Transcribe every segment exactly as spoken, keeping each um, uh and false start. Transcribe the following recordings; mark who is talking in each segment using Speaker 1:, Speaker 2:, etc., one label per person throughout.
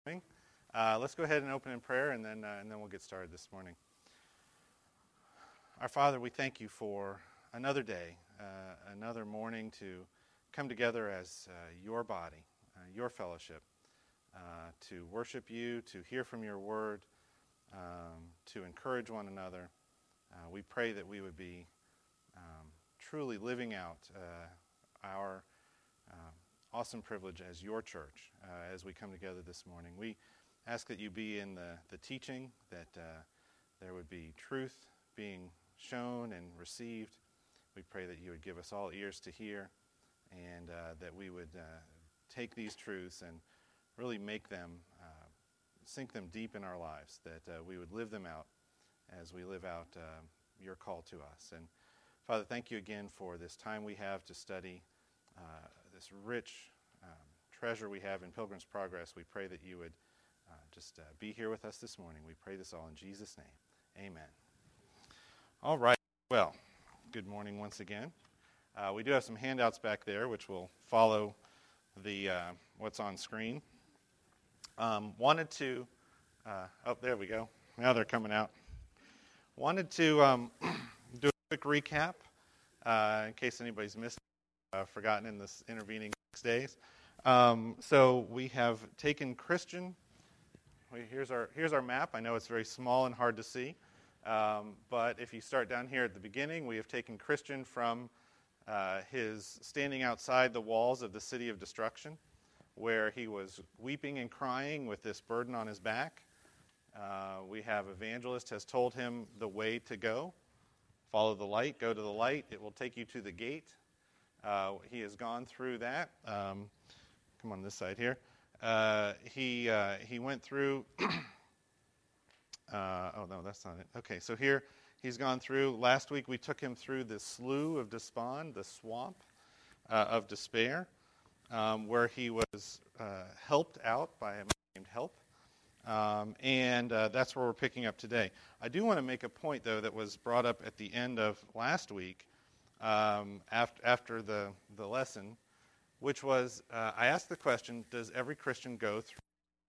Speaker 1: morning. Uh, let's go ahead and open in prayer, and then uh, and then we'll get started this morning. Our Father, we thank you for another day, uh, another morning to come together as uh, your body, uh, your fellowship, uh, to worship you, to hear from your word, um, to encourage one another. Uh, we pray that we would be um, truly living out uh, our um, awesome privilege as your church uh, as we come together this morning. We ask that you be in the, the teaching, that uh, there would be truth being shown and received. We pray that you would give us all ears to hear, and uh, that we would uh, take these truths and really make them, uh, sink them deep in our lives, that uh, we would live them out as we live out uh, your call to us. And Father, thank you again for this time we have to study uh, this rich um, treasure we have in Pilgrim's Progress. We pray that you would uh, just uh, be here with us this morning. We pray this all in Jesus' name. Amen. All right. Well, good morning once again. Uh, we do have some handouts back there, which will follow the uh, what's on screen. Um, wanted to, uh, oh, there we go. Now they're coming out. Wanted to um, do a quick recap uh, in case anybody's missed, uh, forgotten in this intervening six days. Um, so we have taken Christian. We, here's our here's our map. I know it's very small and hard to see, um, but if you start down here at the beginning, we have taken Christian from uh, his standing outside the walls of the city of destruction, where he was weeping and crying with this burden on his back. Uh, we have evangelist has told him the way to go. Follow the light, go to the light. It will take you to the gate. Uh, he has gone through that. Um, come on this side here. Uh, he uh, he went through. uh, oh no, that's not it. Okay, so here he's gone through. Last week we took him through the slough of despond, the swamp uh, of despair, um, where he was uh, helped out by a man named Help. Um, and uh, that's where we're picking up today. I do want to make a point, though, that was brought up at the end of last week um, after, after the, the lesson, which was uh, I asked the question, does every Christian go through?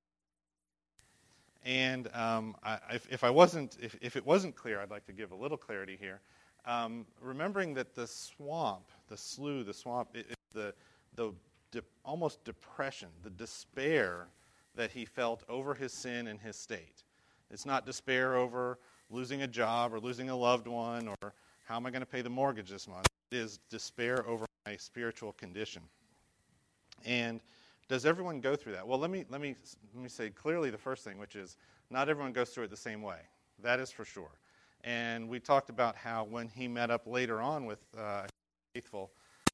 Speaker 1: And um, I, if, if I wasn't, if, if it wasn't clear, I'd like to give a little clarity here. Um, remembering that the swamp, the slough, the swamp, it, it, the the de- almost depression, the despair that he felt over his sin and his state. It's not despair over losing a job or losing a loved one or how am I going to pay the mortgage this month. It is despair over my spiritual condition. And does everyone go through that? Well, let me let me let me say clearly the first thing, which is not everyone goes through it the same way. That is for sure. And we talked about how when he met up later on with uh, faithful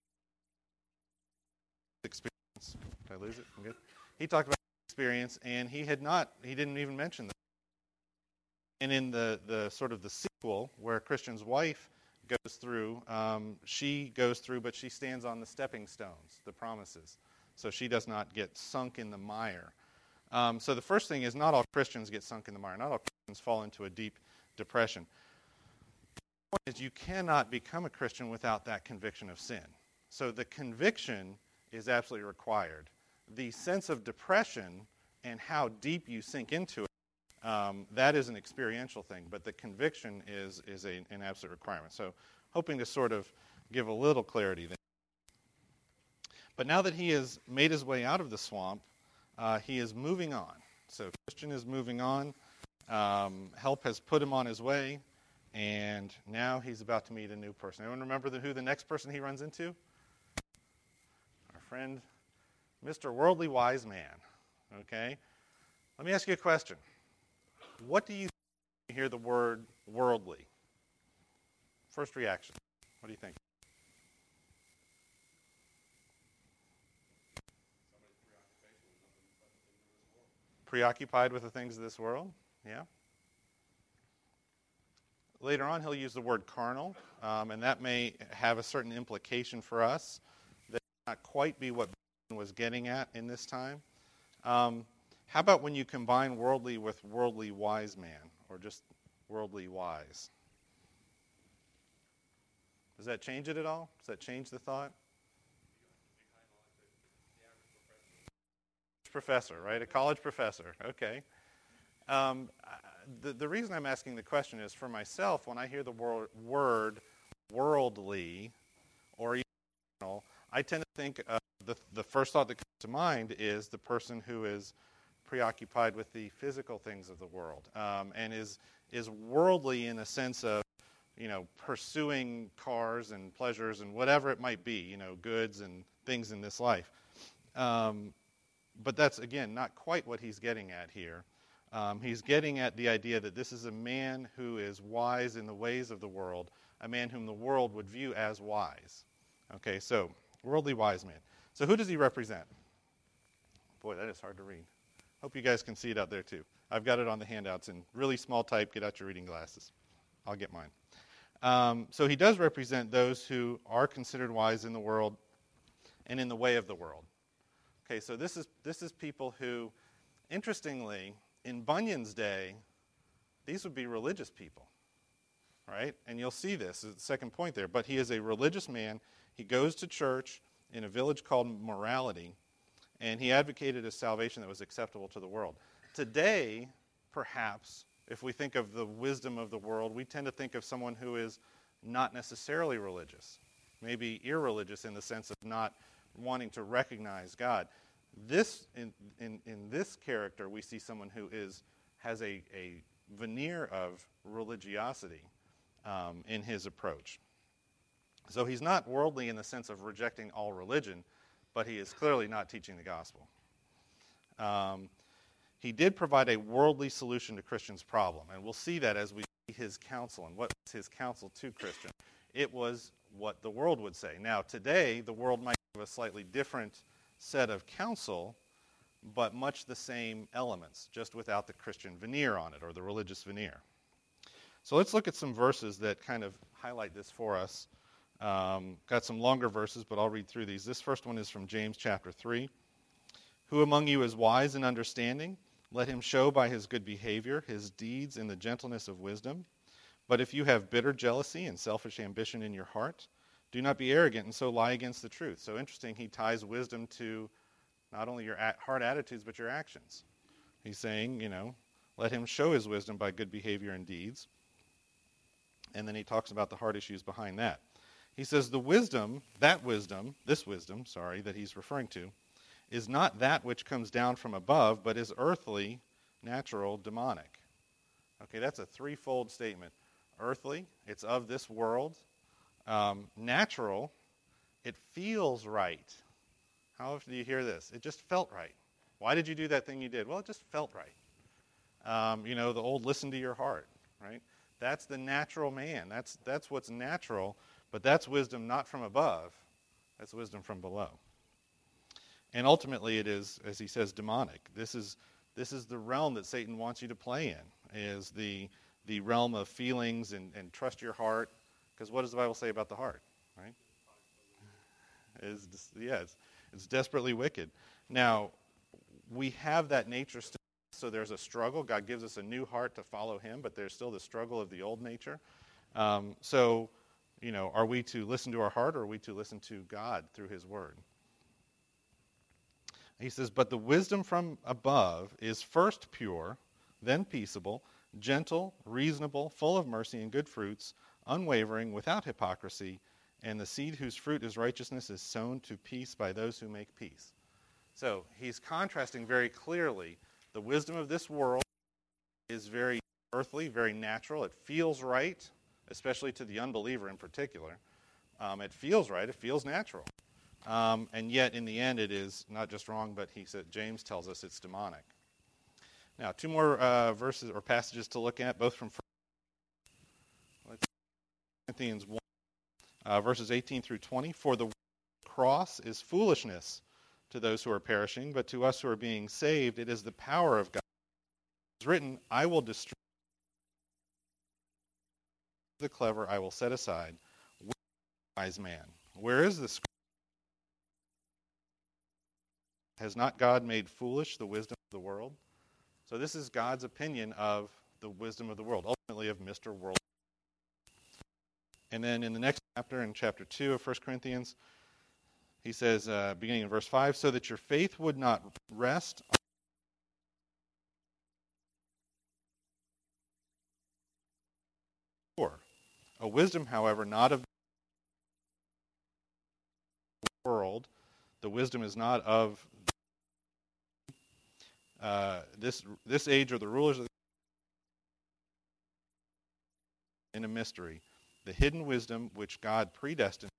Speaker 1: experience. Did I lose it? I'm good. He talked about experience, and he had not, he didn't even mention that. And in the, the sort of the sequel, where Christian's wife goes through, um, she goes through, but she stands on the stepping stones, the promises. So she does not get sunk in the mire. Um, so the first thing is not all Christians get sunk in the mire. Not all Christians fall into a deep depression. The point is you cannot become a Christian without that conviction of sin. So the conviction is absolutely required. The sense of depression and how deep you sink into it, um, that is an experiential thing, but the conviction is is a, an absolute requirement. So hoping to sort of give a little clarity there. But now that he has made his way out of the swamp, uh, he is moving on. So Christian is moving on. Um, help has put him on his way, and now he's about to meet a new person. Anyone remember the, who the next person he runs into? Our friend Mister Worldly Wise Man, okay? Let me ask you a question. What do you think when you hear the word worldly? First reaction. What do you think? Preoccupied with the things of this world? Yeah. Later on, he'll use the word carnal, um, and that may have a certain implication for us that may not quite be what Ben was getting at in this time. Um, how about when you combine worldly with worldly wise man, or just worldly wise? Does that change it at all? Does that change the thought? professor, right? A college professor. Okay. Um, the, the reason I'm asking the question is for myself, when I hear the wor- word worldly or eternal, I tend to think uh, the, the first thought that comes to mind is the person who is preoccupied with the physical things of the world um, and is is worldly in a sense of, you know, pursuing cars and pleasures and whatever it might be, you know, goods and things in this life. Um, but that's, again, not quite what he's getting at here. Um, he's getting at the idea that this is a man who is wise in the ways of the world, a man whom the world would view as wise. Okay, so worldly wise man. So who does he represent? Boy, that is hard to read. Hope you guys can see it out there too. I've got it on the handouts in really small type. Get out your reading glasses. I'll get mine. Um, so he does represent those who are considered wise in the world and in the way of the world. Okay, so this is this is people who, interestingly, in Bunyan's day, these would be religious people, right? And you'll see this is the second point there. But he is a religious man. He goes to church in a village called Morality, and he advocated a salvation that was acceptable to the world. Today, perhaps, if we think of the wisdom of the world, we tend to think of someone who is not necessarily religious, maybe irreligious in the sense of not wanting to recognize God. This, in, in, in this character, we see someone who is has a, a veneer of religiosity um, in his approach. So he's not worldly in the sense of rejecting all religion, but he is clearly not teaching the gospel. Um, he did provide a worldly solution to Christians' problem, and we'll see that as we see his counsel. And what was his counsel to Christians? It was what the world would say. Now, today, the world might have a slightly different set of counsel, but much the same elements, just without the Christian veneer on it, or the religious veneer. So let's look at some verses that kind of highlight this for us. Um, got some longer verses, but I'll read through these. This first one is from James chapter three. Who among you is wise and understanding? Let him show by his good behavior his deeds in the gentleness of wisdom. But if you have bitter jealousy and selfish ambition in your heart, do not be arrogant and so lie against the truth. So interesting, he ties wisdom to not only your heart attitudes, but your actions. He's saying, you know, let him show his wisdom by good behavior and deeds. And then he talks about the heart issues behind that. He says the wisdom, that wisdom, this wisdom, sorry, that he's referring to, is not that which comes down from above, but is earthly, natural, demonic. Okay, that's a threefold statement. Earthly, it's of this world. Um, natural, it feels right. How often do you hear this? It just felt right. Why did you do that thing you did? Well, it just felt right. Um, you know, the old listen to your heart, right? That's the natural man. That's that's what's natural, but that's wisdom not from above. That's wisdom from below. And ultimately it is, as he says, demonic. This is this is the realm that Satan wants you to play in, is the the realm of feelings and, and trust your heart. Because what does the Bible say about the heart, right? It's, yeah, it's, it's desperately wicked. Now, we have that nature still, so there's a struggle. God gives us a new heart to follow him, but there's still the struggle of the old nature. Um, so, you know, are we to listen to our heart, or are we to listen to God through his word? He says, but the wisdom from above is first pure, then peaceable, gentle, reasonable, full of mercy and good fruits, unwavering, without hypocrisy, and the seed whose fruit is righteousness is sown to peace by those who make peace. So he's contrasting very clearly the wisdom of this world is very earthly, very natural. It feels right, especially to the unbeliever in particular. Um, it feels right. It feels natural. Um, and yet, in the end, it is not just wrong, but he said, James tells us it's demonic. Now, two more uh, verses or passages to look at, both from First Corinthians one, uh, verses eighteen through twenty. For the cross is foolishness to those who are perishing, but to us who are being saved, it is the power of God. It is written, I will destroy the clever, I will set aside. Where is the wise man? Where is the scribe? Has not God made foolish the wisdom of the world? So this is God's opinion of the wisdom of the world, ultimately of Mister World. And then in the next chapter, in chapter two of First Corinthians, he He says, uh, beginning in verse five, so that your faith would not rest on a wisdom, however, not of the world. The wisdom is not of uh, this this age or the rulers of the in a mystery, the hidden wisdom which God predestined,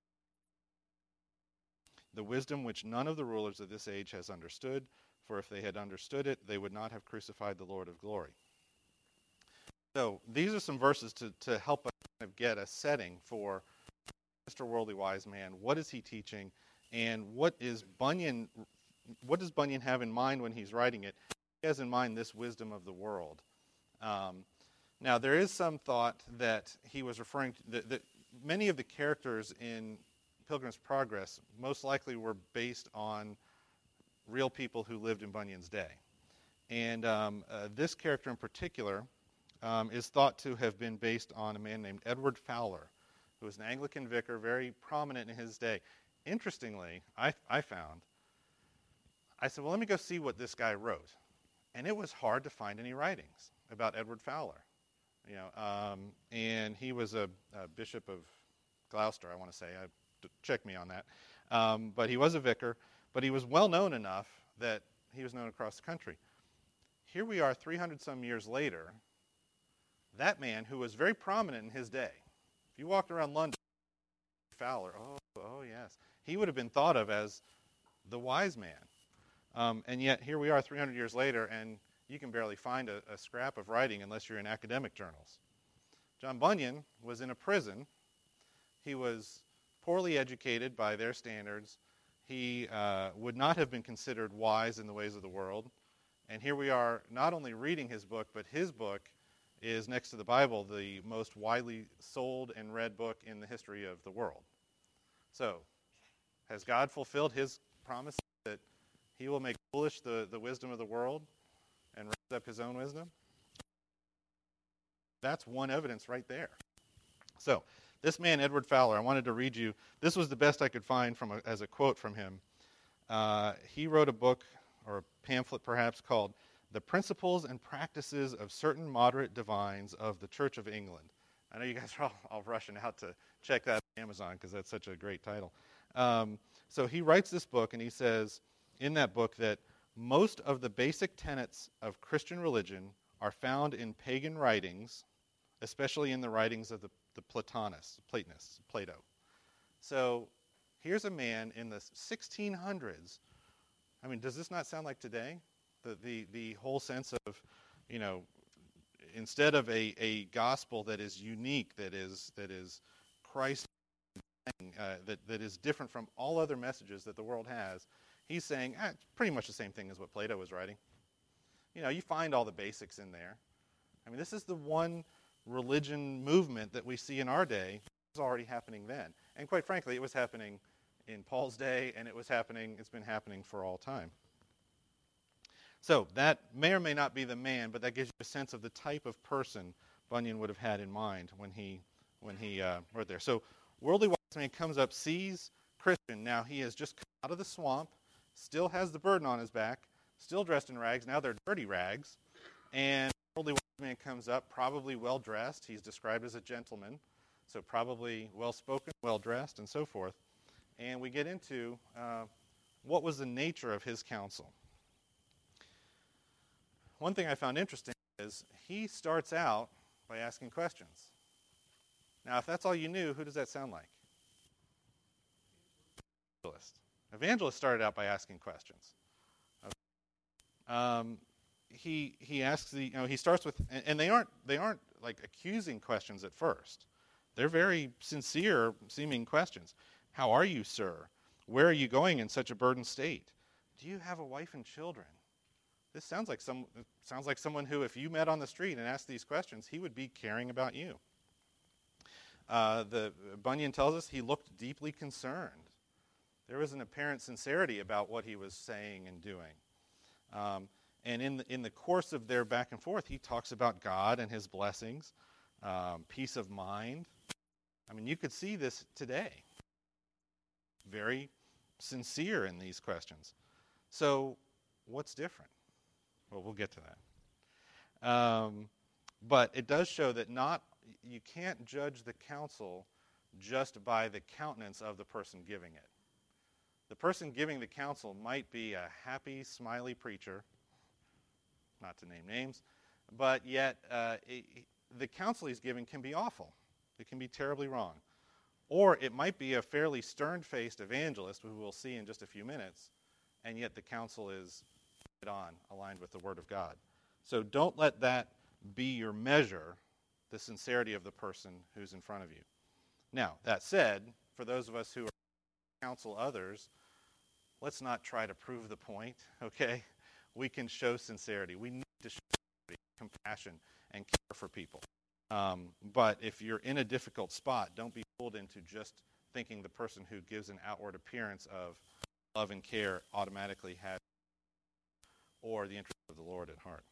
Speaker 1: the wisdom which none of the rulers of this age has understood, for if they had understood it, they would not have crucified the Lord of glory. So these are some verses to, to help us kind of get a setting for Mister Worldly Wise Man. What is he teaching? And what is Bunyan, what does Bunyan have in mind when he's writing it? He has in mind this wisdom of the world. Um, now, there is some thought that he was referring to, that, that many of the characters in Pilgrim's Progress most likely were based on real people who lived in Bunyan's day. And um, uh, this character in particular um, is thought to have been based on a man named Edward Fowler, who was an Anglican vicar, very prominent in his day. Interestingly, I, I found, I said, well, let me go see what this guy wrote. And it was hard to find any writings about Edward Fowler. You know, um, and he was a, a bishop of Gloucester, I want to say. I, check me on that. Um, but he was a vicar, but he was well known enough that he was known across the country. Here we are three hundred some years later, that man who was very prominent in his day. If you walked around London, Fowler, oh, oh yes, he would have been thought of as the wise man. Um, and yet here we are three hundred years later, and you can barely find a, a scrap of writing unless you're in academic journals. John Bunyan was in a prison. He was poorly educated by their standards. He uh, would not have been considered wise in the ways of the world. And here we are not only reading his book, but his book is, next to the Bible, the most widely sold and read book in the history of the world. So, has God fulfilled his promise that he will make foolish the, the wisdom of the world and raise up his own wisdom? That's one evidence right there. So, this man, Edward Fowler, I wanted to read you, this was the best I could find from a, as a quote from him. Uh, he wrote a book, or a pamphlet perhaps, called The Principles and Practices of Certain Moderate Divines of the Church of England. I know you guys are all, all rushing out to check that on Amazon because that's such a great title. Um, so he writes this book, and he says in that book that most of the basic tenets of Christian religion are found in pagan writings, especially in the writings of the, the Platonists, Platonists, Plato. So here's a man in the sixteen hundreds. I mean, does this not sound like today? The the, the whole sense of, you know, instead of a, a gospel that is unique, that is that is Christ, uh, that, that is different from all other messages that the world has, he's saying, ah, it's pretty much the same thing as what Plato was writing. You know, you find all the basics in there. I mean, this is the one religion movement that we see in our day. It was already happening then. And quite frankly, it was happening in Paul's day, and it was happening, it's been happening for all time. So that may or may not be the man, but that gives you a sense of the type of person Bunyan would have had in mind when he when he uh, wrote there. So Worldly Wise Man comes up, sees Christian. Now he has just come out of the swamp, still has the burden on his back, still dressed in rags. Now they're dirty rags. And Worldly Wise Man comes up, probably well-dressed. He's described as a gentleman, so probably well-spoken, well-dressed, and so forth. And we get into uh, what was the nature of his counsel. One thing I found interesting is he starts out by asking questions. Now, if that's all you knew, who does that sound like? Evangelist. Evangelist started out by asking questions. Okay. Um, he he asks the you know he starts with and, and they aren't they aren't like accusing questions at first. They're very sincere seeming questions. How are you, sir? Where are you going in such a burdened state? Do you have a wife and children? This sounds like some sounds like someone who, if you met on the street and asked these questions, he would be caring about you. Uh, the Bunyan tells us he looked deeply concerned. There was an apparent sincerity about what he was saying and doing. Um, and in the, in the course of their back and forth, he talks about God and his blessings, um, peace of mind. I mean, you could see this today. Very sincere in these questions. So what's different? Well, we'll get to that. Um, but it does show that not you can't judge the counsel just by the countenance of the person giving it. The person giving the counsel might be a happy, smiley preacher, not to name names, but yet uh, it, the counsel he's giving can be awful. It can be terribly wrong. Or it might be a fairly stern-faced evangelist, who we'll see in just a few minutes, and yet the counsel is on, aligned with the Word of God. So don't let that be your measure, the sincerity of the person who's in front of you. Now, that said, for those of us who are counsel others, let's not try to prove the point, okay? We can show sincerity. We need to show compassion and care for people. Um, but if you're in a difficult spot, don't be pulled into just thinking the person who gives an outward appearance of love and care automatically has or the interest of the Lord at heart.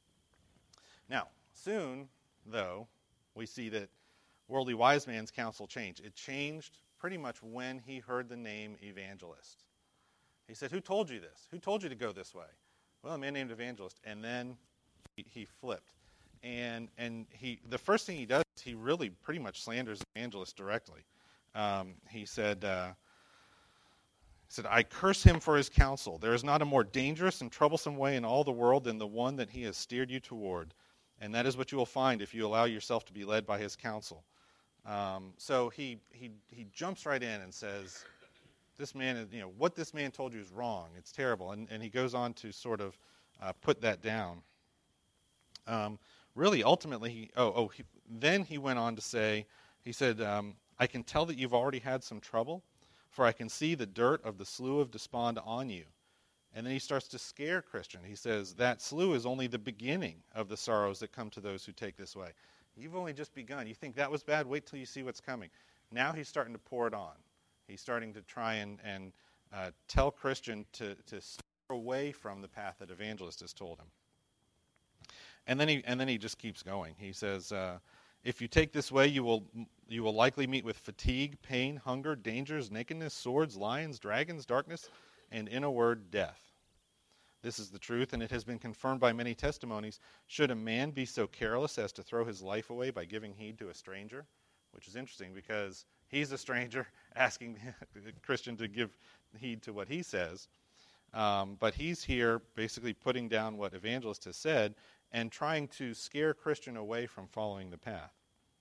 Speaker 1: Now, soon, though, we see that worldly wise man's counsel changed. It changed pretty much when he heard the name evangelist. He said, who told you this? Who told you to go this way? Well, a man named Evangelist. And then he, he flipped. And and he the first thing he does is he really pretty much slanders Evangelist directly. Um, he said, uh, he said, I curse him for his counsel. There is not a more dangerous and troublesome way in all the world than the one that he has steered you toward. And that is what you will find if you allow yourself to be led by his counsel. Um, so he, he he jumps right in and says, this man is, you know, what this man told you is wrong. It's terrible. And, and he goes on to sort of uh, put that down. Um, really, ultimately, he, oh, oh he, then he went on to say, he said, um, I can tell that you've already had some trouble, for I can see the dirt of the slough of despond on you. And then he starts to scare Christian. He says, that slough is only the beginning of the sorrows that come to those who take this way. You've only just begun. You think that was bad? Wait till you see what's coming. Now he's starting to pour it on. He's starting to try and, and uh, tell Christian to, to steer away from the path that Evangelist has told him. And then he and then he just keeps going. He says, uh, if you take this way, you will you will likely meet with fatigue, pain, hunger, dangers, nakedness, swords, lions, dragons, darkness, and in a word, death. This is the truth, and it has been confirmed by many testimonies. Should a man be so careless as to throw his life away by giving heed to a stranger? Which is interesting because he's a stranger asking the Christian to give heed to what he says. Um, but he's here basically putting down what Evangelist has said and trying to scare Christian away from following the path.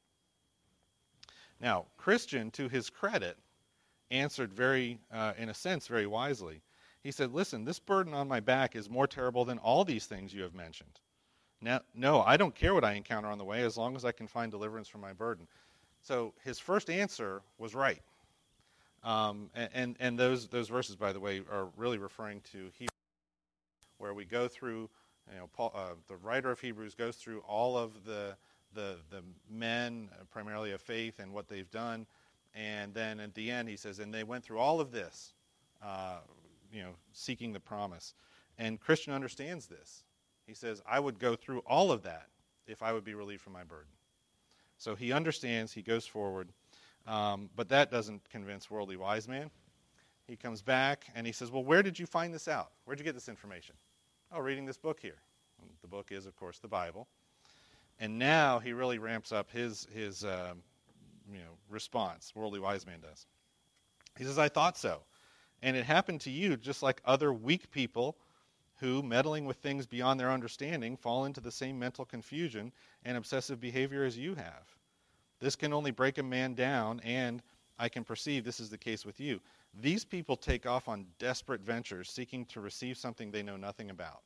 Speaker 1: Now, Christian, to his credit, answered very, uh, in a sense, very wisely. He said, listen, this burden on my back is more terrible than all these things you have mentioned. Now, no, I don't care what I encounter on the way as long as I can find deliverance from my burden. So his first answer was right. Um, and, and, and those those verses, by the way, are really referring to Hebrews, where we go through, you know, Paul, uh, the writer of Hebrews goes through all of the the the men, uh, primarily of faith, and what they've done, and then at the end he says, and they went through all of this, uh, you know, seeking the promise. And Christian understands this. He says, I would go through all of that if I would be relieved from my burden. So he understands, he goes forward, um, but that doesn't convince worldly wise man. He comes back and he says, well, where did you find this out? Where did you get this information? Oh, reading this book here. And the book is, of course, the Bible. And now he really ramps up his, his um, you know, response, worldly wise man does. He says, I thought so. And it happened to you just like other weak people who, meddling with things beyond their understanding, fall into the same mental confusion and obsessive behavior as you have. This can only break a man down, and I can perceive this is the case with you. These people take off on desperate ventures, seeking to receive something they know nothing about.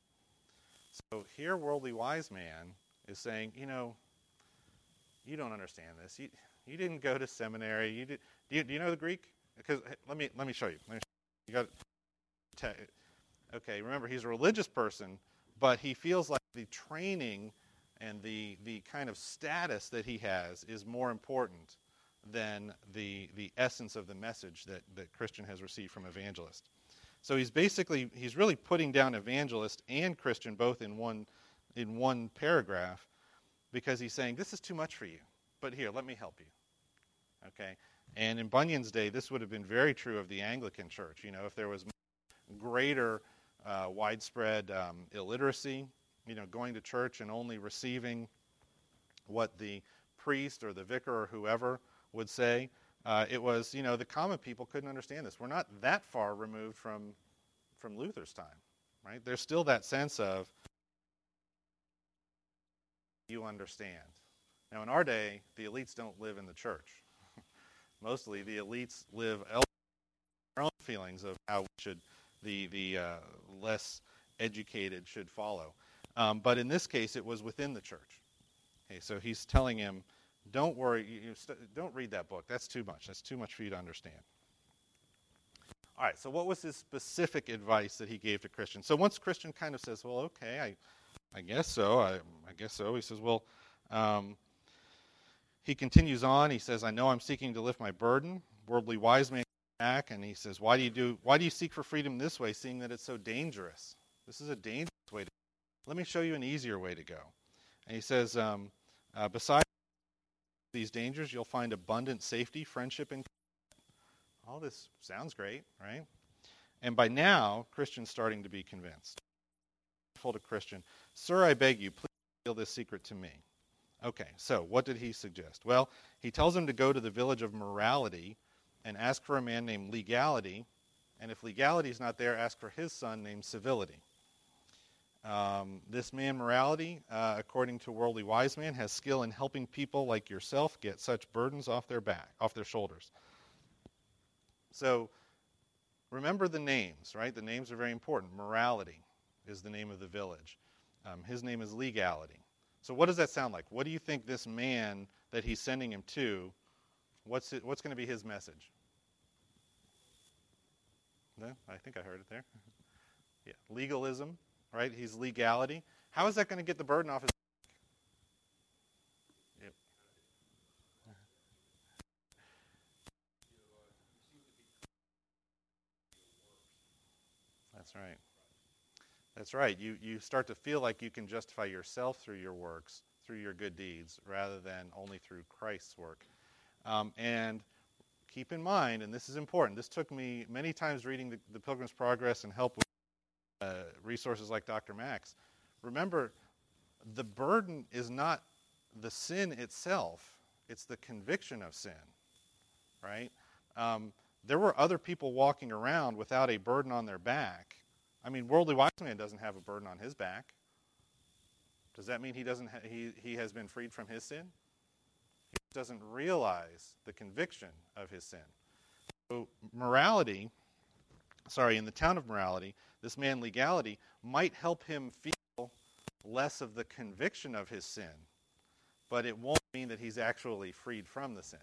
Speaker 1: So here, worldly wise man is saying, you know, you don't understand this. You, you didn't go to seminary. You did. Do you, do you know the Greek? Because let me let me show you. Let me show you. You got. Okay, remember, he's a religious person, but he feels like the training and the the kind of status that he has is more important than the the essence of the message that, that Christian has received from Evangelist. So he's basically, he's really putting down Evangelist and Christian both in one in one paragraph, because he's saying, this is too much for you, but here, let me help you. Okay? And in Bunyan's day, this would have been very true of the Anglican Church. You know, if there was greater uh, widespread um, illiteracy, you know, going to church and only receiving what the priest or the vicar or whoever would say, uh, it was, you know, the common people couldn't understand this. We're not that far removed from from Luther's time, right? There's still that sense of you understand. Now, in our day, the elites don't live in the church. Mostly, the elites live elsewhere, their own feelings of how we should, the the uh, less educated should follow. Um, but in this case, it was within the church. Okay, so he's telling him, don't worry, you, you st- don't read that book. That's too much. That's too much for you to understand. All right, so what was his specific advice that he gave to Christian? So once Christian kind of says, well, okay, I, I guess so, I, I guess so, he says, well, um, he continues on, he says, I know I'm seeking to lift my burden. Worldly wise man back, and he says, why do you do, why do you seek for freedom this way, seeing that it's so dangerous? This is a dangerous way to go. Let me show you an easier way to go. And he says, um, uh, besides these dangers, you'll find abundant safety, friendship, and all this sounds great, right? And by now, Christian's starting to be convinced. I told a Christian, sir, I beg you, please reveal this secret to me. Okay, so what did he suggest? Well, he tells him to go to the village of Morality and ask for a man named Legality, and if Legality is not there, ask for his son named Civility. Um, this man, Morality, uh, according to Worldly Wise Man, has skill in helping people like yourself get such burdens off their back, off their shoulders. So remember the names, right? The names are very important. Morality is the name of the village. Um, his name is Legality. So what does that sound like? What do you think this man that he's sending him to, what's it, what's going to be his message? No, I think I heard it there. Yeah, legalism, right? He's legality. How is that going to get the burden off his back? Yep. That's right. That's right. You you start to feel like you can justify yourself through your works, through your good deeds, rather than only through Christ's work. Um, and keep in mind, and this is important, this took me many times reading the, the Pilgrim's Progress and help with uh, resources like Doctor Max. Remember, the burden is not the sin itself, it's the conviction of sin, right? Um, there were other people walking around without a burden on their back. I mean, Worldly Wise Man doesn't have a burden on his back. Does that mean he doesn't? Ha- he he has been freed from his sin? He doesn't realize the conviction of his sin. So morality, sorry, in the town of Morality, this man Legality might help him feel less of the conviction of his sin, but it won't mean that he's actually freed from the sin.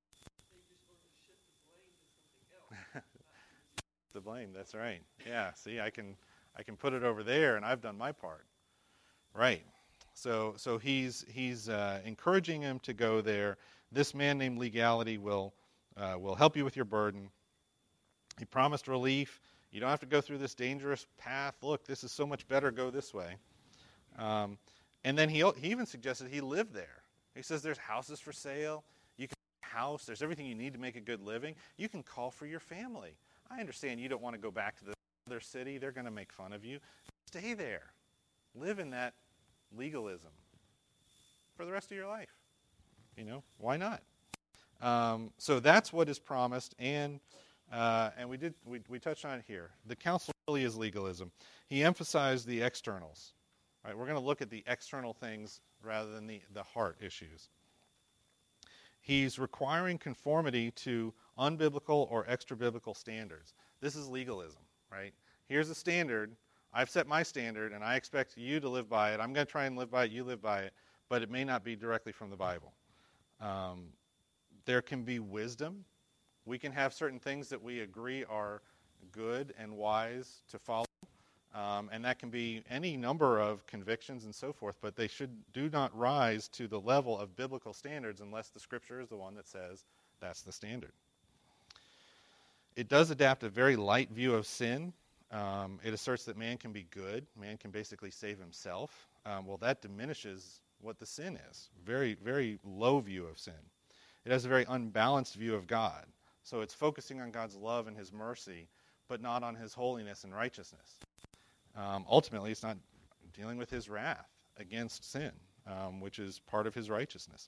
Speaker 1: The blame, that's right. Yeah, see, I can I can put it over there, and I've done my part. Right. So so he's he's uh, encouraging him to go there. This man named Legality will uh, will help you with your burden. He promised relief. You don't have to go through this dangerous path. Look, this is so much better. Go this way. Um, and then he he even suggested he live there. He says there's houses for sale. You can have a house. There's everything you need to make a good living. You can call for your family. I understand you don't want to go back to the other city. They're going to make fun of you. Stay there. Live in that legalism for the rest of your life. You know, why not? Um, so that's what is promised, and uh, and we did we, we touched on it here. The counsel really is legalism. He emphasized the externals. Right? We're going to look at the external things rather than the, the heart issues. He's requiring conformity to unbiblical or extra-biblical standards. This is legalism, right? Here's a standard. I've set my standard, and I expect you to live by it. I'm going to try and live by it. You live by it. But it may not be directly from the Bible. Um, there can be wisdom. We can have certain things that we agree are good and wise to follow. Um, and that can be any number of convictions and so forth, but they should do not rise to the level of biblical standards unless the Scripture is the one that says that's the standard. It does adapt a very light view of sin. Um, it asserts that man can be good. Man can basically save himself. Um, well, that diminishes what the sin is. Very, very low view of sin. it has a very unbalanced view of God. So it's focusing on God's love and his mercy, but not on his holiness and righteousness. Um, ultimately, it's not dealing with his wrath against sin, um, which is part of his righteousness.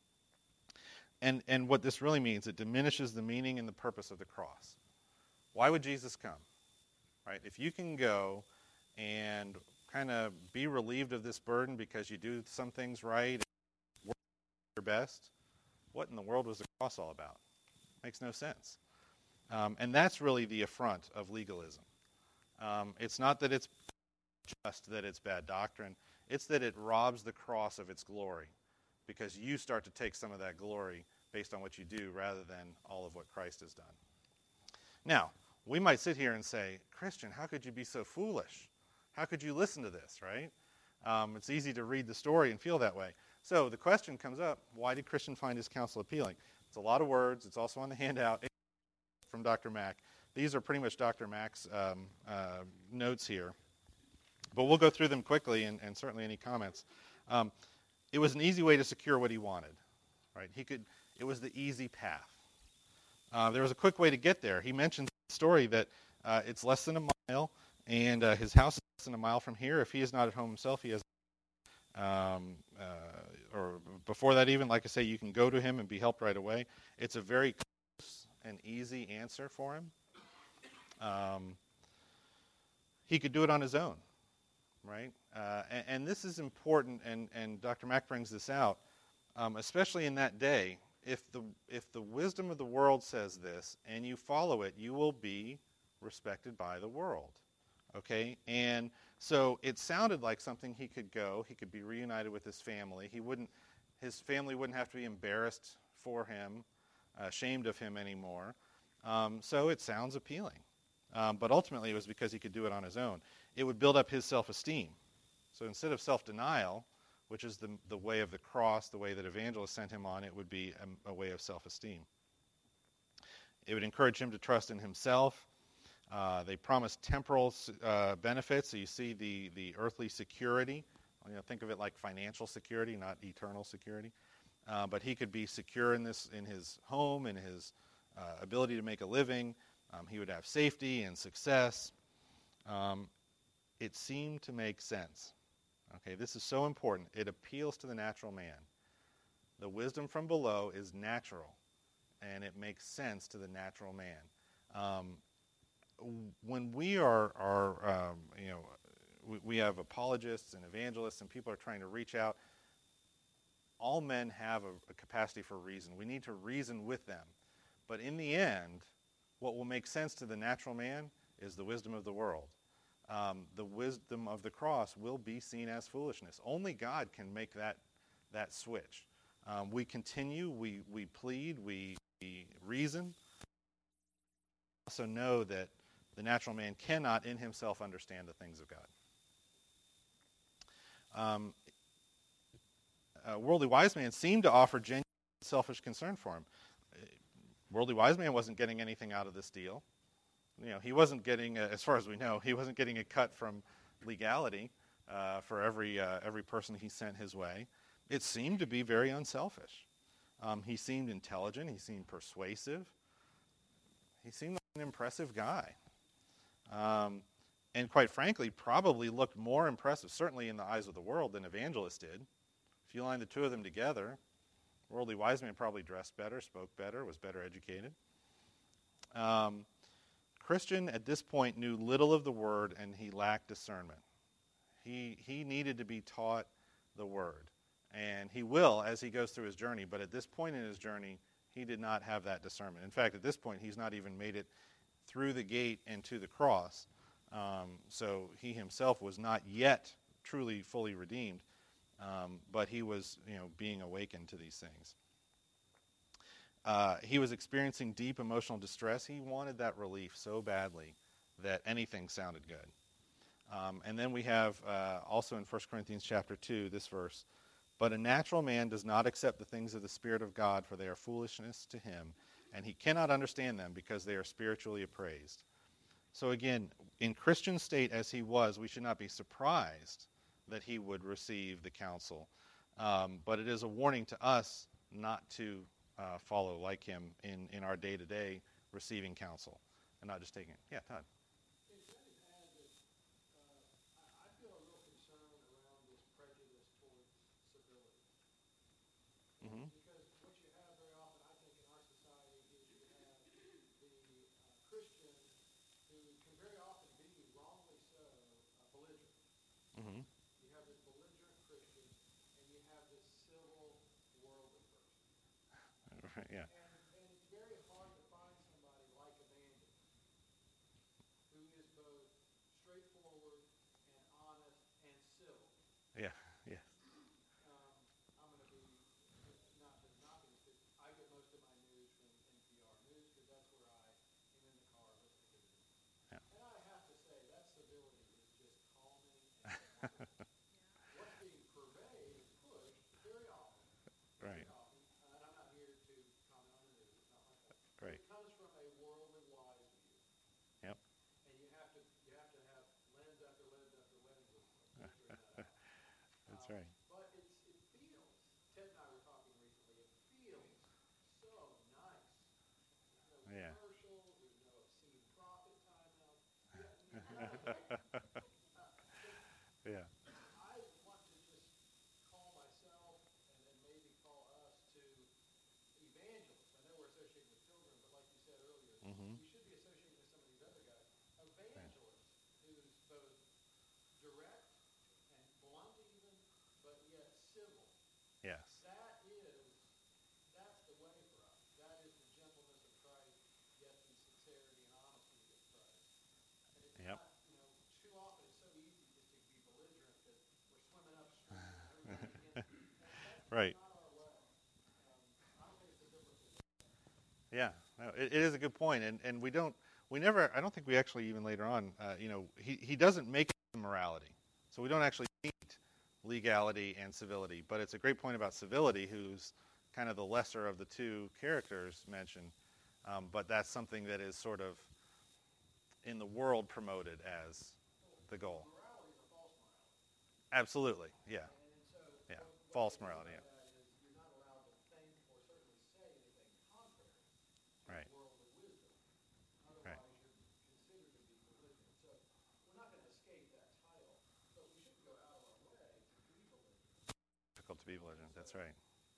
Speaker 1: And and what this really means, it diminishes the meaning and the purpose of the cross. Why would Jesus come? Right? If you can go and kind of be relieved of this burden because you do some things right, and work your best, what in the world was the cross all about? Makes no sense. Um, and that's really the affront of legalism. Um, it's not that it's just that it's bad doctrine. It's that it robs the cross of its glory because you start to take some of that glory based on what you do rather than all of what Christ has done. Now, we might sit here and say, Christian, how could you be so foolish? How could you listen to this, right? Um, it's easy to read the story and feel that way. So the question comes up, why did Christian find his counsel appealing? It's a lot of words. It's also on the handout from Doctor Mack. These are pretty much Doctor Mack's um, uh, notes here. But we'll go through them quickly and, and certainly any comments. Um, it was an easy way to secure what he wanted, right? He could. It was the easy path. Uh, there was a quick way to get there. He mentioned the story that uh, it's less than a mile, and uh, his house is less than a mile from here. If he is not at home himself, he has, um, uh, or before that even, like I say, you can go to him and be helped right away. It's a very close and easy answer for him. Um, he could do it on his own, right? Uh, and, and this is important, and, and Doctor Mack brings this out, um, especially in that day. If the if the wisdom of the world says this and you follow it, you will be respected by the world, okay? And so it sounded like something he could go. He could be reunited with his family. He wouldn't. His family wouldn't have to be embarrassed for him, uh, ashamed of him anymore. Um, so it sounds appealing. Um, but ultimately, it was because he could do it on his own. It would build up his self-esteem. So instead of self-denial, which is the, the way of the cross, the way that evangelists sent him on, it would be a, a way of self-esteem. It would encourage him to trust in himself. Uh, they promised temporal uh, benefits, so you see the, the earthly security. You know, think of it like financial security, not eternal security. Uh, but he could be secure in this, in his home, in his uh, ability to make a living. Um, he would have safety and success. Um, it seemed to make sense. Okay, this is so important. It appeals to the natural man. The wisdom from below is natural, and it makes sense to the natural man. Um, when we are, are um, you know, we, we have apologists and evangelists, and people are trying to reach out. All men have a, a capacity for reason. We need to reason with them. But in the end, what will make sense to the natural man is the wisdom of the world. Um, the wisdom of the cross will be seen as foolishness. Only God can make that that switch. Um, we continue, we, we plead, we, we reason. We also know that the natural man cannot in himself understand the things of God. Um, a worldly wise man seemed to offer genuine selfish concern for him. Worldly wise man wasn't getting anything out of this deal. You know, he wasn't getting, a, as far as we know, he wasn't getting a cut from legality uh, for every uh, every person he sent his way. It seemed to be very unselfish. Um, he seemed intelligent. He seemed persuasive. He seemed like an impressive guy. Um, and quite frankly, probably looked more impressive, certainly in the eyes of the world, than evangelists did. If you line the two of them together, worldly wise man probably dressed better, spoke better, was better educated. Um, Christian, at this point, knew little of the word, and he lacked discernment. He he needed to be taught the word, and he will as he goes through his journey, but at this point in his journey, he did not have that discernment. In fact, at this point, he's not even made it through the gate and to the cross, um, so he himself was not yet truly, fully redeemed, um, but he was, you know, being awakened to these things. Uh, he was experiencing deep emotional distress. He wanted that relief so badly that anything sounded good. Um, and then we have uh, also in First Corinthians chapter two, this verse, "But a natural man does not accept the things of the Spirit of God, for they are foolishness to him, and he cannot understand them because they are spiritually appraised." So again, in Christian state as he was, we should not be surprised that he would receive the counsel. Um, but it is a warning to us not to uh, follow like him in, in our day-to-day receiving counsel and not just taking it. Yeah, Todd. Mm-hmm.
Speaker 2: Because what you have very often, I think, in our society is you have the uh, Christian who can very often be, wrongly so, uh, belligerent.
Speaker 1: Mm-hmm.
Speaker 2: You have this belligerent Christian, and you have this civil, worldly person.
Speaker 1: Right, yeah.
Speaker 2: And, and it's very hard to find somebody like Evangelist who is both straightforward and honest and civil.
Speaker 1: Yeah, yeah.
Speaker 2: Um, I'm going to be, not to knock it, but I get most of my news from N P R News because that's where I am in the car listening to the news.
Speaker 1: Yeah.
Speaker 2: And I have to say, that civility is just calming and wonderful. What's being purveyed and pushed very often, very
Speaker 1: Right,
Speaker 2: often, uh, and I'm not here to comment on the news, it's not my fault, but
Speaker 1: right.
Speaker 2: it comes from a worldly wise view.
Speaker 1: Yep.
Speaker 2: And you have to you have to have lens after lens after lens of, of filtering that out.
Speaker 1: That's
Speaker 2: Um,
Speaker 1: right.
Speaker 2: but it's, it feels, Ted and I were talking recently, it feels so nice. There's no
Speaker 1: Yeah.
Speaker 2: commercials, there's no obscene profit timeouts. Yeah, none of that. Uh, but
Speaker 1: Yeah.
Speaker 2: I want to just call myself and then maybe call us to evangelists. I know we're associated with Pilgrim, but like you said earlier,
Speaker 1: Mm-hmm.
Speaker 2: we should be associated with some of these other guys.
Speaker 1: Right.
Speaker 2: Evangelists, who's both direct and blunt even, but yet civil.
Speaker 1: Yes.
Speaker 2: That is, that's the way for us. That is the gentleness of Christ, yet the sincerity and honesty of Christ. And it's
Speaker 1: Yep.
Speaker 2: not, you know, too often it's so easy just to be belligerent that we're swimming upstream and everybody's against you. That, that's just
Speaker 1: Right.
Speaker 2: not our way. Um, I don't think it's a biblical way.
Speaker 1: Yeah. No, it, it is a good point, and and we don't, we never, I don't think we actually even later on, uh, you know, he he doesn't make it morality, so we don't actually meet legality and civility. But it's a great point about civility, who's kind of the lesser of the two characters mentioned. Um, but that's something that is sort of in the world promoted as the goal.
Speaker 2: Morality is a false morality.
Speaker 1: Absolutely. Yeah.
Speaker 2: And, and so
Speaker 1: Yeah.
Speaker 2: what, what
Speaker 1: False
Speaker 2: they mean
Speaker 1: morality.
Speaker 2: by
Speaker 1: Yeah.
Speaker 2: that is you're not allowed to think or certainly say anything contrary to
Speaker 1: Right.
Speaker 2: worldly wisdom.
Speaker 1: Right.
Speaker 2: Otherwise, you're considered to be belligerent. So we're not going to escape that title, but we shouldn't go out of our way to be belligerent.
Speaker 1: Difficult to be
Speaker 2: And
Speaker 1: belligerent.
Speaker 2: so,
Speaker 1: That's right.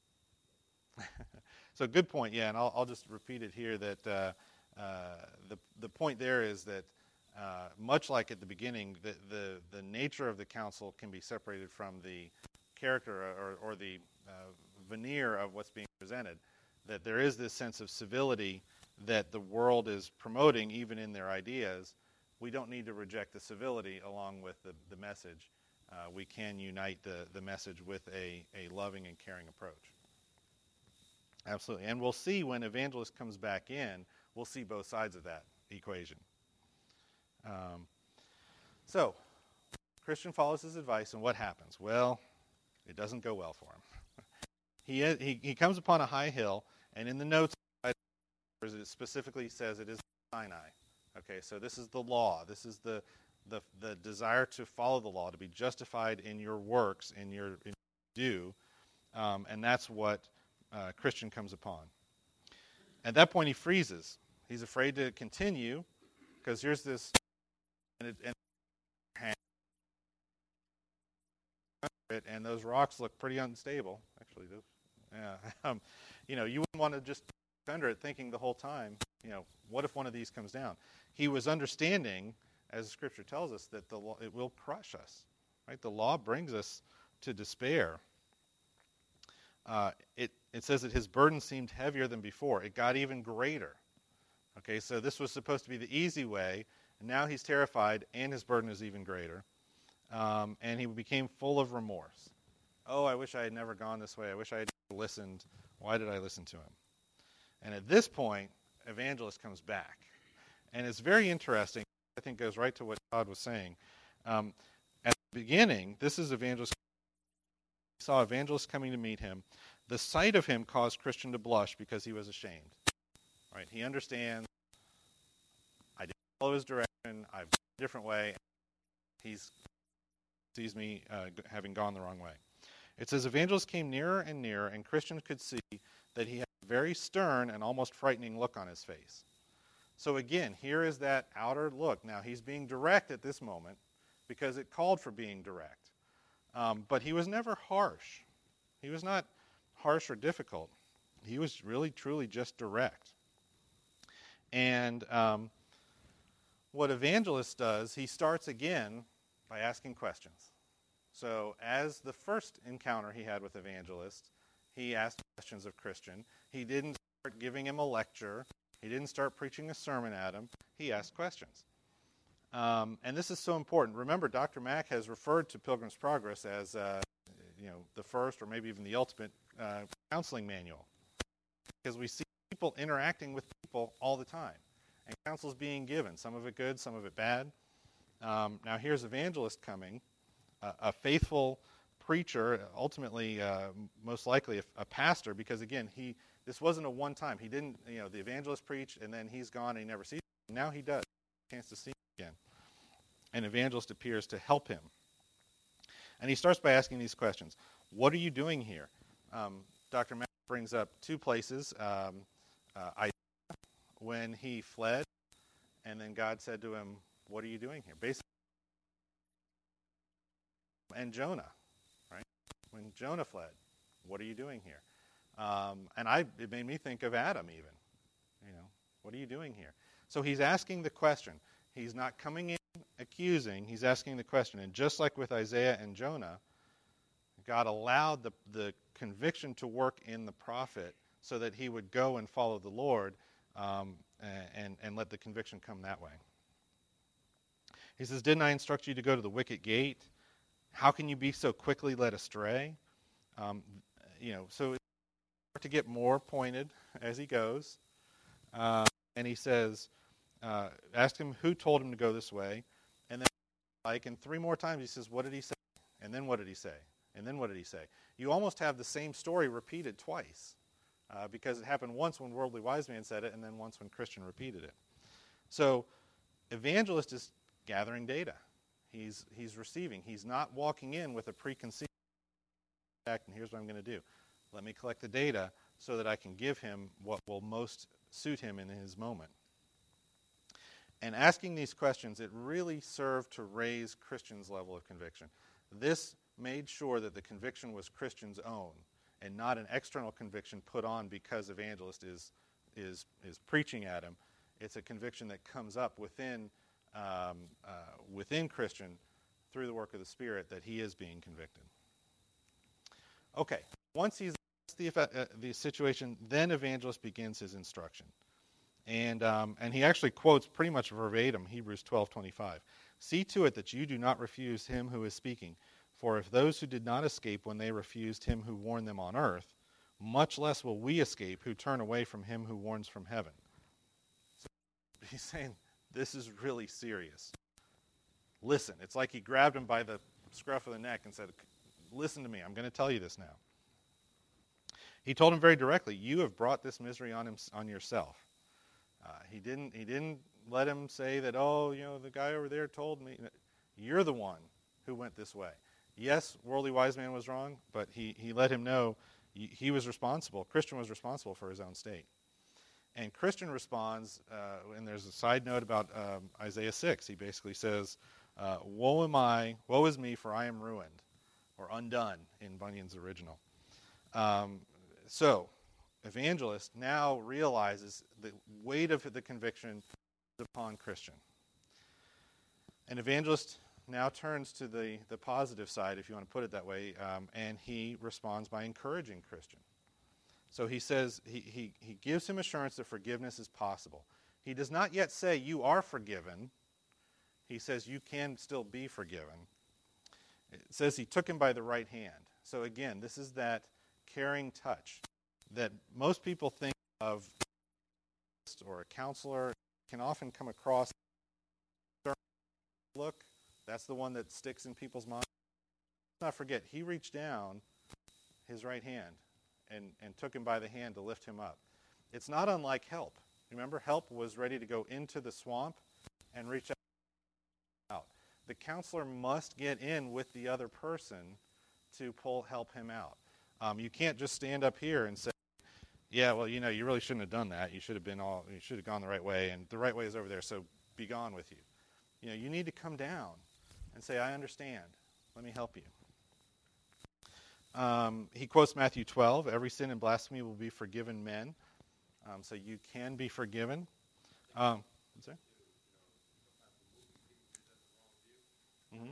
Speaker 1: So good point, yeah, and I'll, I'll just repeat it here that uh, uh, the the point there is that uh, much like at the beginning, the, the the nature of the counsel can be separated from the character or, or the uh, veneer of what's being presented. That there is this sense of civility that the world is promoting, even in their ideas. We don't need to reject the civility along with the, the message. Uh, we can unite the, the message with a, a loving and caring approach. Absolutely. And we'll see when Evangelist comes back in, we'll see both sides of that equation. Um, so, Christian follows his advice, and what happens? Well, it doesn't go well for him. he, he, he comes upon a high hill, and in the notes, it specifically says it is Sinai. Okay, so this is the law. This is the, the, the desire to follow the law, to be justified in your works, in your, in your do, um, and that's what uh, Christian comes upon. At that point, he freezes. He's afraid to continue because here's this, and, it, and, and those rocks look pretty unstable. Actually, those, yeah. Um, you know, you wouldn't want to just under it, thinking the whole time, you know, what if one of these comes down? He was understanding, as Scripture tells us, that the law, it will crush us. Right? The law brings us to despair. Uh, it it says that his burden seemed heavier than before. It got even greater. Okay, so this was supposed to be the easy way, and now he's terrified, and his burden is even greater. Um, and he became full of remorse. Oh, I wish I had never gone this way. I wish I had listened. Why did I listen to him? And at this point, Evangelist comes back. And it's very interesting. I think goes right to what Todd was saying. Um, at the beginning, this is Evangelist. He saw Evangelist coming to meet him. The sight of him caused Christian to blush because he was ashamed. Right? He understands, I didn't follow his direction. I've gone a different way. He sees me uh, having gone the wrong way. It says, Evangelist came nearer and nearer, and Christian could see that he had very stern and almost frightening look on his face. So again, here is that outer look. Now, he's being direct at this moment because it called for being direct. Um, but he was never harsh. He was not harsh or difficult. He was really, truly just direct. And um, what Evangelist does, he starts again by asking questions. So as the first encounter he had with Evangelist, he asked questions of Christian. He didn't start giving him a lecture. He didn't start preaching a sermon at him. He asked questions. Um, and this is so important. Remember, Doctor Mack has referred to Pilgrim's Progress as uh, you know, the first or maybe even the ultimate uh, counseling manual. Because we see people interacting with people all the time. And counsel's being given, some of it good, some of it bad. Um, now here's Evangelist coming, uh, a faithful preacher, ultimately, uh, most likely a, a pastor, because again, he this wasn't a one-time. He didn't, you know, the Evangelist preached and then he's gone and he never sees him. Now he does. Chance to see him again. And Evangelist appears to help him. And he starts by asking these questions. What are you doing here? Um, Doctor Mack brings up two places. Um, uh, Isaiah, when he fled, and then God said to him, what are you doing here? Basically, and Jonah, right? When Jonah fled, what are you doing here? Um, and I, it made me think of Adam even. You know, what are you doing here? So he's asking the question. He's not coming in accusing. He's asking the question. And just like with Isaiah and Jonah, God allowed the, the conviction to work in the prophet so that he would go and follow the Lord um, and, and let the conviction come that way. He says, didn't I instruct you to go to the wicket gate? How can you be so quickly led astray? Um, you know, so to get more pointed as he goes. Uh, and he says, uh, ask him who told him to go this way. And then, like, and three more times he says, what did he say? And then what did he say? And then what did he say? You almost have the same story repeated twice. Uh, because it happened once when Worldly Wise Man said it, and then once when Christian repeated it. So, Evangelist is gathering data. He's he's receiving. He's not walking in with a preconceived fact, and here's what I'm going to do. Let me collect the data so that I can give him what will most suit him in his moment. And asking these questions, it really served to raise Christian's level of conviction. This made sure that the conviction was Christian's own and not an external conviction put on because Evangelist is is is preaching at him. It's a conviction that comes up within um, uh, within Christian through the work of the Spirit that he is being convicted. Okay, once he's the uh, the situation, then Evangelist begins his instruction, and um, and he actually quotes pretty much verbatim Hebrews twelve twenty-five. See to it that you do not refuse him who is speaking. For if those who did not escape when they refused him who warned them on earth, much less will we escape who turn away from him who warns from heaven. So he's saying this is really serious. Listen. It's like he grabbed him by the scruff of the neck and said, listen to me, I'm going to tell you this now. He told him very directly, you have brought this misery on him, on yourself. Uh, he didn't he didn't let him say that, oh, you know, the guy over there told me. You're the one who went this way. Yes, Worldly Wise Man was wrong, but he, he let him know he, he was responsible. Christian was responsible for his own state. And Christian responds, uh, and there's a side note about um, Isaiah six. He basically says, uh, woe am I, woe is me, for I am ruined, or undone in Bunyan's original. Um, so, Evangelist now realizes the weight of the conviction is upon Christian. And Evangelist now turns to the, the positive side, if you want to put it that way, um, and he responds by encouraging Christian. So he says, he, he, he gives him assurance that forgiveness is possible. He does not yet say, you are forgiven. He says, you can still be forgiven. It says he took him by the right hand. So again, this is that caring touch that most people think of, or a counselor can often come across. Look, that's the one that sticks in people's minds. Let's not forget, he reached down his right hand and, and took him by the hand to lift him up. It's not unlike help. Remember, help was ready to go into the swamp and reach out. The counselor must get in with the other person to pull help him out. Um, you can't just stand up here and say, yeah, well, you know, you really shouldn't have done that. You should have been all, you should have gone the right way, and the right way is over there, so be gone with you. You know, you need to come down and say, I understand. Let me help you. Um, he quotes Matthew twelve, every sin and blasphemy will be forgiven men. Um, so you can be forgiven. Um, sorry? Mm-hmm.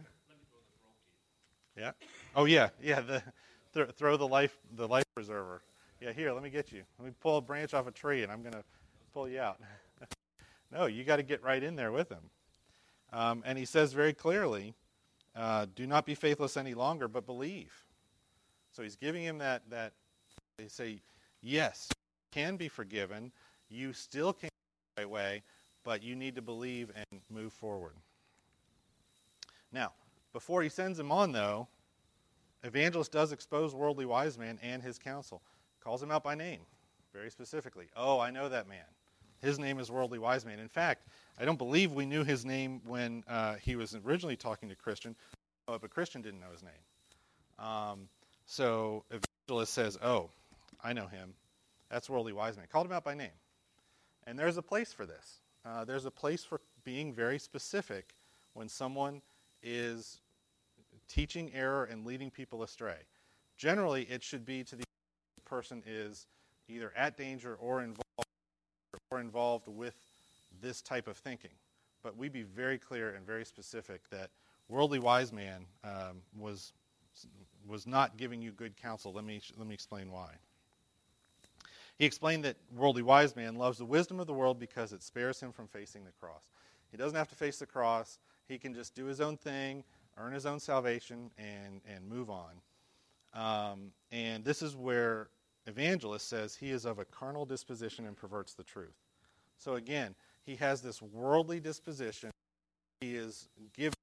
Speaker 1: Yeah. Oh yeah, yeah. The th- throw the life the life preserver. Yeah, here. Let me get you. Let me pull a branch off a tree, and I'm gonna pull you out. No, you got to get right in there with him. Um, and he says very clearly, uh, "Do not be faithless any longer, but believe." So he's giving him that that they say, yes, you can be forgiven. You still can't go the right way, but you need to believe and move forward. Now, before he sends him on, though, Evangelist does expose worldly wise man and his counsel. Calls him out by name, very specifically. Oh, I know that man. His name is worldly wise man. In fact, I don't believe we knew his name when uh, he was originally talking to Christian, but Christian didn't know his name. Um, so Evangelist says, oh, I know him. That's worldly wise man. Called him out by name. And there's a place for this. Uh, there's a place for being very specific when someone is teaching error and leading people astray. Generally, it should be to the person is either at danger or involved or involved with this type of thinking. But we be very clear and very specific that worldly wise man um, was was not giving you good counsel. Let me let me explain why. He explained that worldly wise man loves the wisdom of the world because it spares him from facing the cross. He doesn't have to face the cross. He can just do his own thing, earn his own salvation, and, and move on. Um, and this is where Evangelist says he is of a carnal disposition and perverts the truth. So again, he has this worldly disposition. He is giving,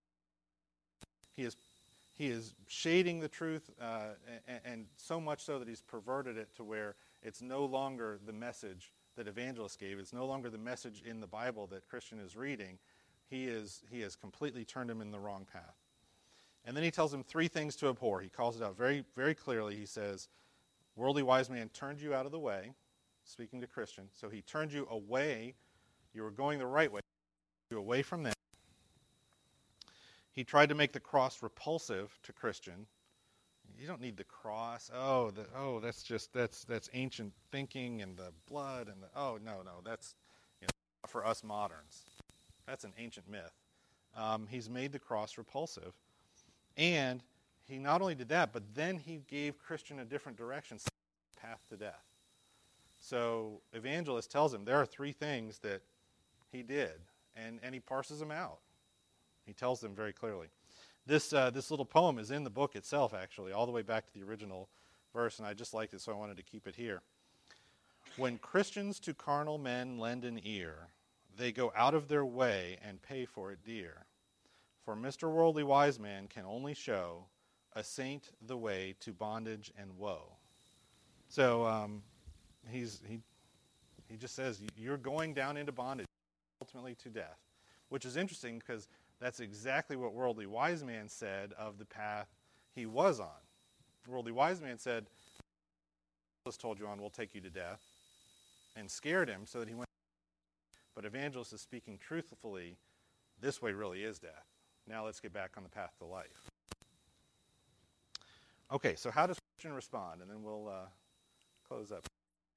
Speaker 1: he is he is shading the truth, uh, and, and so much so that he's perverted it to where it's no longer the message that Evangelist gave. It's no longer the message in the Bible that Christian is reading. He is he has completely turned him in the wrong path. And then he tells him three things to abhor. He calls it out very, very clearly. He says, worldly wise man turned you out of the way, speaking to Christian. So he turned you away. You were going the right way. You away from that. He tried to make the cross repulsive to Christian. You don't need the cross. Oh, the, oh, that's just that's that's ancient thinking and the blood and the oh no no that's you know, for us moderns. That's an ancient myth. Um, he's made the cross repulsive, and he not only did that, but then he gave Christian a different direction, path to death. So Evangelist tells him there are three things that he did, and and he parses them out. He tells them very clearly. This uh, this little poem is in the book itself, actually, all the way back to the original verse, and I just liked it, so I wanted to keep it here. When Christians to carnal men lend an ear, they go out of their way and pay for it dear. For Mister Worldly Wise Man can only show a saint the way to bondage and woe. So um, he's he he just says you're going down into bondage, ultimately to death, which is interesting because that's exactly what Worldly Wise Man said of the path he was on. Worldly Wise Man said, Evangelist told you on will take you to death, and scared him so that he went. But Evangelist is speaking truthfully, this way really is death. Now let's get back on the path to life. Okay, so how does Christian respond? And then we'll uh, close up.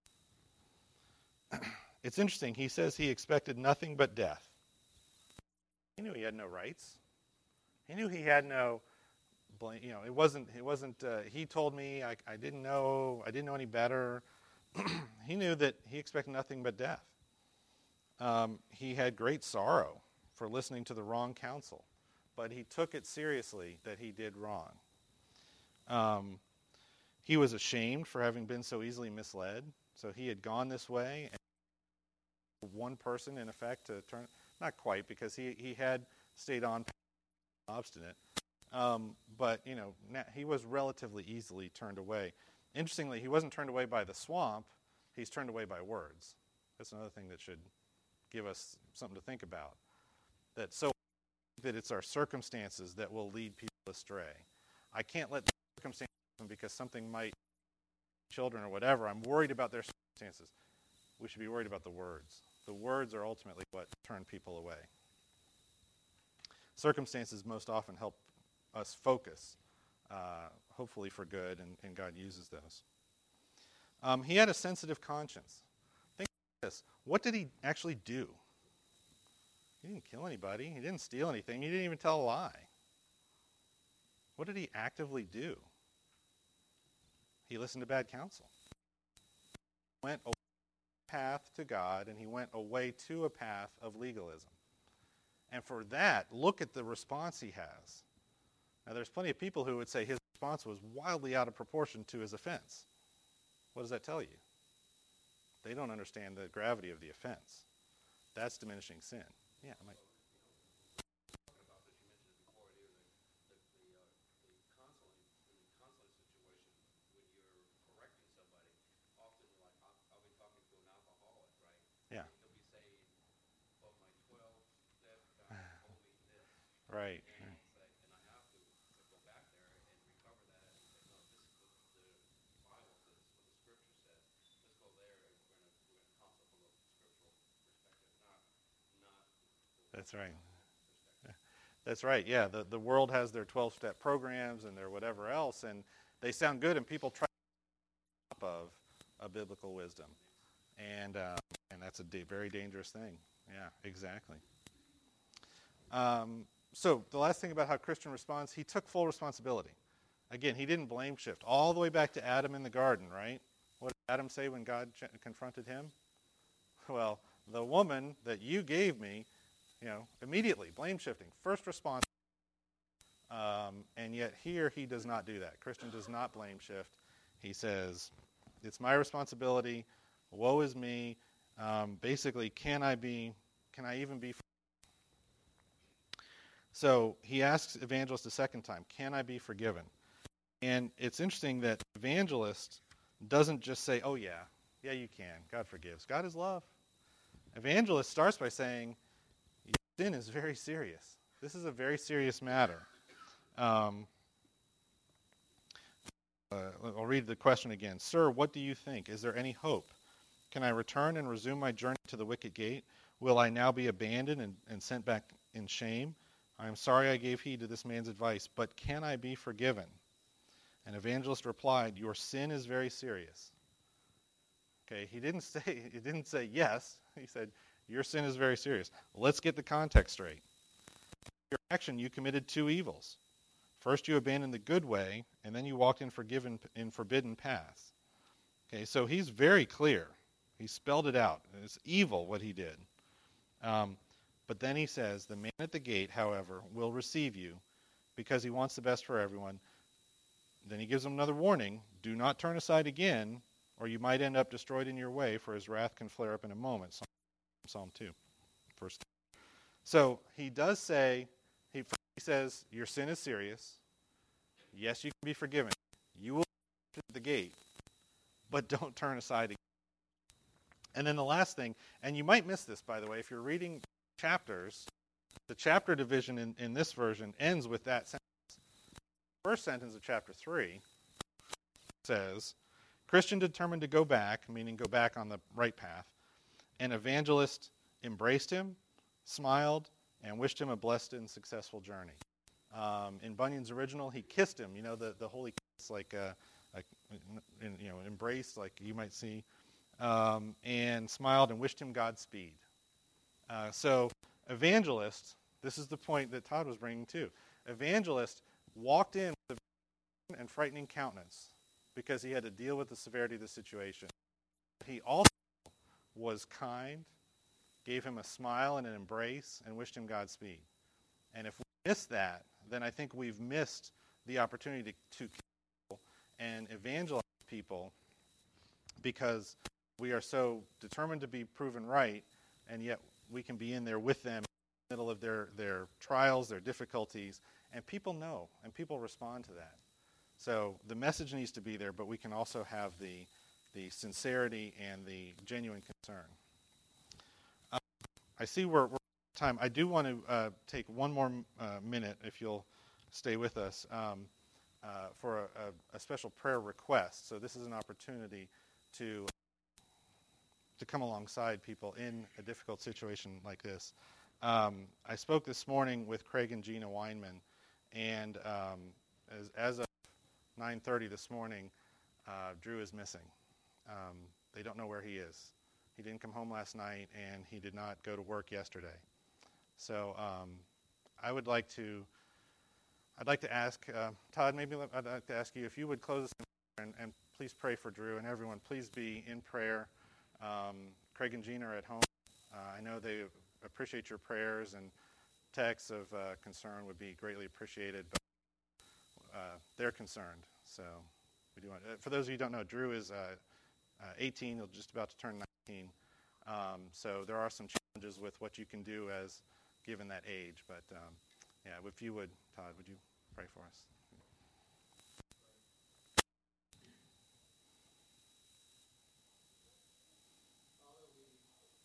Speaker 1: It's interesting. He says he expected nothing but death. He knew he had no rights. He knew he had no, you know, it wasn't, it wasn't, uh, he told me I, I didn't know, I didn't know any better. He knew that he expected nothing but death. Um, he had great sorrow for listening to the wrong counsel, but he took it seriously that he did wrong. Um, he was ashamed for having been so easily misled. So he had gone this way, and one person, in effect, to turn, not quite, because he, he had stayed on obstinate. Um, but, you know, he was relatively easily turned away. Interestingly, he wasn't turned away by the swamp. He's turned away by words. That's another thing that should give us something to think about. That so that it's our circumstances that will lead people astray. I can't let the circumstances happen because something might, children or whatever, I'm worried about their circumstances circumstances. We should be worried about the words. The words are ultimately what turn people away. Circumstances most often help us focus, uh, hopefully for good, and, and God uses those. Um, he had a sensitive conscience. Think of this. What did he actually do? He didn't kill anybody. He didn't steal anything. He didn't even tell a lie. What did he actively do? He listened to bad counsel. He went away from a path to God, and he went away to a path of legalism. And for that, look at the response he has. Now, there's plenty of people who would say his response was wildly out of proportion to his offense. What does that tell you? They don't understand the gravity of the offense. That's diminishing sin. Yeah, Mike. Yeah. Right. That's right. That's right. Yeah, the, the world has their twelve-step programs and their whatever else, and they sound good, and people try to top of a biblical wisdom, and uh, and that's a da- very dangerous thing. Yeah, exactly. Um, so the last thing about how Christian responds, he took full responsibility. Again, he didn't blame shift all the way back to Adam in the garden, right? What did Adam say when God ch- confronted him? Well, the woman that you gave me, you know, immediately, blame shifting, first response. Um, and yet here he does not do that. Christian does not blame shift. He says, it's my responsibility. Woe is me. Um, basically, can I be, can I even be? So he asks Evangelist a second time, can I be forgiven? And it's interesting that Evangelist doesn't just say, oh yeah, yeah you can. God forgives. God is love. Evangelist starts by saying, sin is very serious. This is a very serious matter. Um, uh, I'll read the question again. Sir, what do you think? Is there any hope? Can I return and resume my journey to the wicket gate? Will I now be abandoned and, and sent back in shame? I am sorry I gave heed to this man's advice, but can I be forgiven? And Evangelist replied, your sin is very serious. Okay, he didn't say he didn't say yes. He said, your sin is very serious. Let's get the context straight. Your action, you committed two evils. First, you abandoned the good way, and then you walked in forgiven in forbidden paths. Okay, so he's very clear. He spelled it out. It's evil what he did. Um, but then he says, the man at the gate, however, will receive you because he wants the best for everyone. Then he gives them another warning. Do not turn aside again, or you might end up destroyed in your way, for his wrath can flare up in a moment. Psalm two, verse two. So he does say, he, he says, your sin is serious. Yes, you can be forgiven. You will be at the gate, but don't turn aside again. And then the last thing, and you might miss this, by the way, if you're reading chapters, the chapter division in, in this version ends with that sentence. The first sentence of chapter three says, Christian determined to go back, meaning go back on the right path, and Evangelist embraced him, smiled, and wished him a blessed and successful journey. Um, in Bunyan's original, he kissed him, you know, the, the holy kiss, like, uh, like you know, embrace, like you might see, um, and smiled and wished him Godspeed. Uh, so, Evangelist, this is the point that Todd was bringing too. Evangelist walked in with a and frightening countenance because he had to deal with the severity of the situation. He also was kind, gave him a smile and an embrace, and wished him Godspeed. And if we miss that, then I think we've missed the opportunity to, to kill and evangelize people because we are so determined to be proven right, and yet we can be in there with them in the middle of their, their trials, their difficulties, and people know, and people respond to that. So the message needs to be there, but we can also have the, the sincerity and the genuine concern. Uh, I see we're, we're out of time. I do want to uh, take one more uh, minute, if you'll stay with us, um, uh, for a, a, a special prayer request. So this is an opportunity to to come alongside people in a difficult situation like this. Um, I spoke this morning with Craig and Gina Weinman, and um, as, as of nine thirty this morning, uh, Drew is missing. Um, they don't know where he is. He didn't come home last night, and he did not go to work yesterday. So um, I would like to, I'd like to ask, uh, Todd, maybe I'd like to ask you if you would close us in prayer, and, and please pray for Drew, and everyone, please be in prayer. Um, Craig and Gina are at home. Uh, I know they appreciate your prayers, and texts of uh, concern would be greatly appreciated, but uh, they're concerned. So we do want, uh, for those of you who don't know, Drew is uh, uh, eighteen, he's just about to turn nineteen. Um, so there are some challenges with what you can do as given that age. But um, yeah, if you would, Todd, would you pray for us?